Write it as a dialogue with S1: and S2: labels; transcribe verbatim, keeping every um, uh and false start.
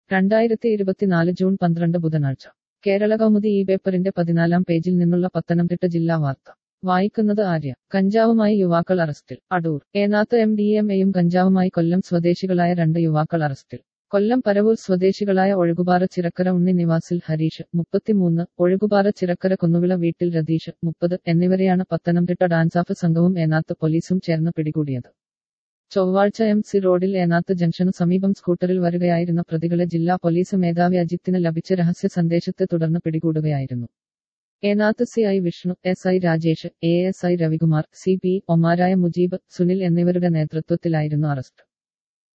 S1: രണ്ടായിരത്തി ഇരുപത്തിനാല് ജൂൺ പന്ത്രണ്ട് ബുധനാഴ്ച കേരള കൗമുദി ഈ പേപ്പറിന്റെ പതിനാലാം പേജിൽ നിന്നുള്ള പത്തനംതിട്ട ജില്ലാ വാർത്ത വായിക്കുന്നത് ആര്യ. കഞ്ചാവുമായി യുവാക്കൾ അറസ്റ്റിൽ. Adoor. Enath M D M എയും കഞ്ചാവുമായി കൊല്ലം സ്വദേശികളായ രണ്ട് യുവാക്കൾ അറസ്റ്റിൽ. കൊല്ലം പരവൂർ സ്വദേശികളായ ഒഴുകുപാറ ചിറക്കര ഉണ്ണി നിവാസിൽ ഹരീഷ് മുപ്പത്തിമൂന്ന്, ഒഴുകുപാറ ചിറക്കര കുന്നുവിള വീട്ടിൽ രതീഷ് മുപ്പത് എന്നിവരെയാണ് പത്തനംതിട്ട ഡാൻസാഫ് സംഘവും ഏനാത്ത് പോലീസും ചേർന്ന് പിടികൂടിയത്. ചൊവ്വാഴ്ച എം സി റോഡിൽ ഏനാത്ത് ജംഗ്ഷനു സമീപം സ്കൂട്ടറിൽ വരികയായിരുന്ന പ്രതികളെ ജില്ലാ പോലീസ് മേധാവി അജിത്തിന് ലഭിച്ച രഹസ്യ സന്ദേശത്തെ തുടർന്ന് പിടികൂടുകയായിരുന്നു. Enath C I Vishnu, S I Rajesh, A S I Ravikumar, C P ഒമാരായ മുജീബ്, സുനിൽ എന്നിവരുടെ നേതൃത്വത്തിലായിരുന്നു അറസ്റ്റ്.